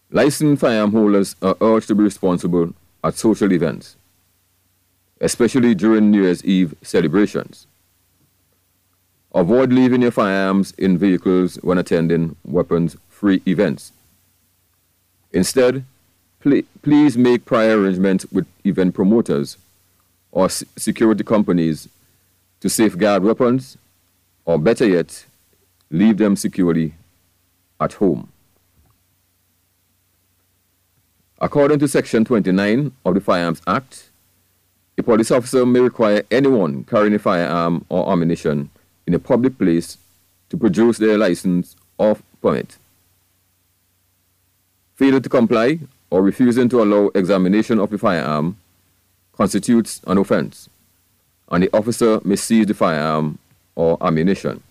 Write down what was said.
Licensed firearm holders are urged to be responsible at social events, especially during New Year's Eve celebrations. Avoid leaving your firearms in vehicles when attending weapons-free events. Instead, please make prior arrangements with event promoters or security companies to safeguard weapons, or better yet, leave them securely at home. According to Section 29 of the Firearms Act, a police officer may require anyone carrying a firearm or ammunition in a public place to produce their license or permit. Failure to comply or refusing to allow examination of the firearm constitutes an offense, and the officer may seize the firearm or ammunition.